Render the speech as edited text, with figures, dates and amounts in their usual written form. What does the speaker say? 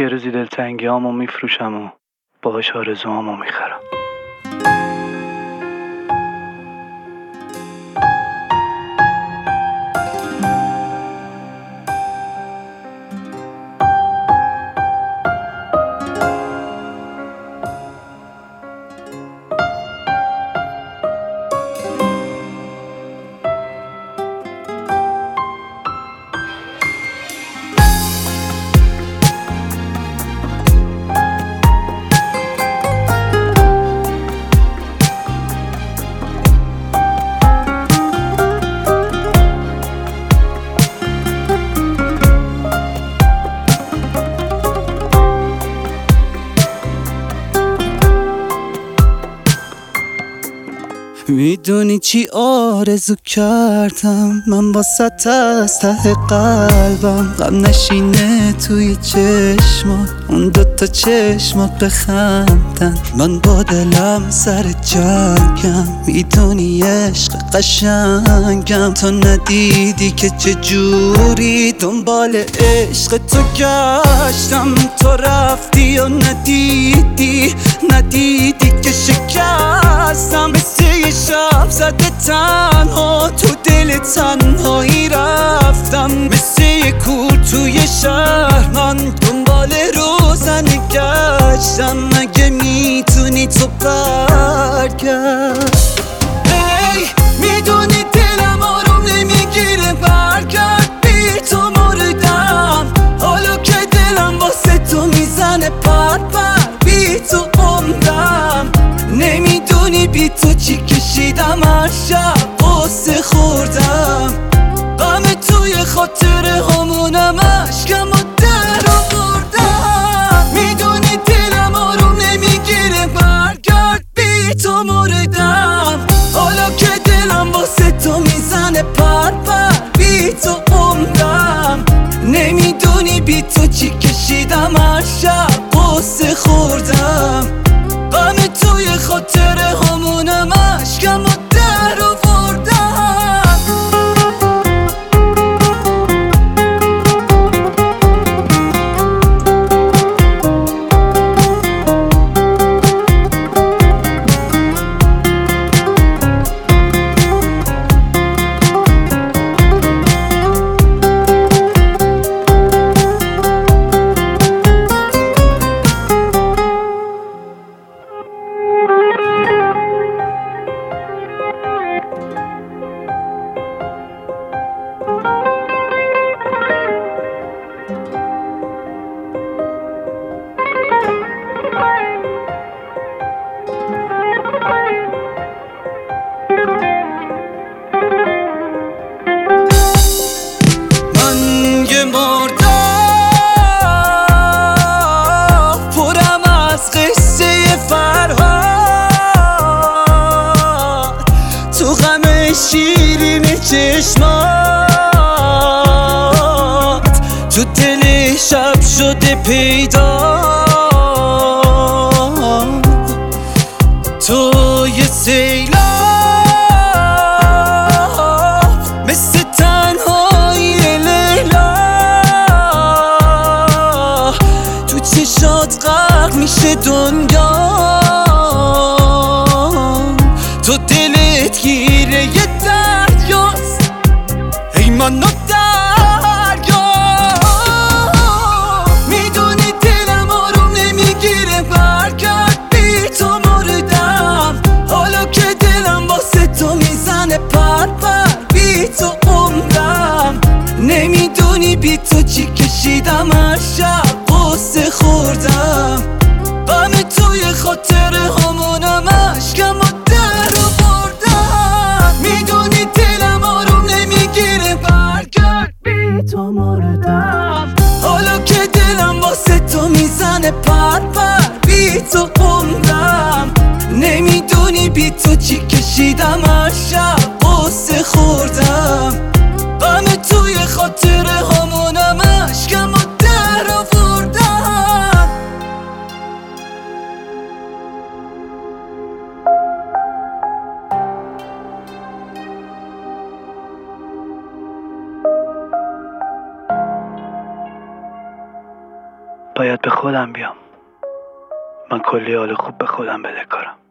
یه روزی دلتنگیامو میفروشم و باهاش آرزوامو میخرم. میدونی چی آرزو کردم من واسه از ته قلبم، غم نشینه توی چشمات، اون دوتا چشمات بخندن، من با دلم سر جنگم. میدونی عشق قشنگم، تو ندیدی که چجوری دنبال عشق تو گشتم، تو رفتی و ندیدی که شکستم، مثل یه شب زده تنها تو دل تنهایی رفتم، مثل یه کور توی شهر من دنبال روزنه گشتم، مگه میتونی تو برگرد؟ ای میدونی دلم آروم نمیگیره، برگرد بی تو مردم، حالا که دلم واسه تو میزنه پر بی تو عمرم، نمیدونی بی تو چی کشیدم، هر شب قصه خوردم، غم توی خاطره همونم، عشقم و در آوردم، میدونی دلم آروم نمیگیره، برگرد بی تو مردم، حالا که دلم واسه تو میزنه پر بی تو عمرم، نمیدونی بی تو چی کشیدم، هر شب قصه خوردم، غم توی خاطره همونم، عشقم و در آوردم. شیرین چشمات تو دل شب شده پیدا، تو یه سیلاب مثل تنهایی لیلا، تو چشات غرق میشه دنیا، تو دلت گیره یه دریاست، ای منو دریا، میدونی دلم آروم نمیگیره، برگرد بی تو مردم، حالا که دلم واسه تو میزنه پر بی تو عمرم، نمیدونی بی تو چی کشیدم، هر شب قصه خوردم، غم توی خاطره همونم، عشقم و در آوردم، میدونی دلم آروم نمیگیره، برگرد بی تو مردم، حالا که دلم واسه تو میزنه پر بی تو عمرم، نمیدونی بی تو چی کشیدم، هر شب قصه خوردم، غم توی خاطره همونم، عشقم و در آوردم. باید به خودم بیام. من کلی حال خوب به خودم بدهکارم.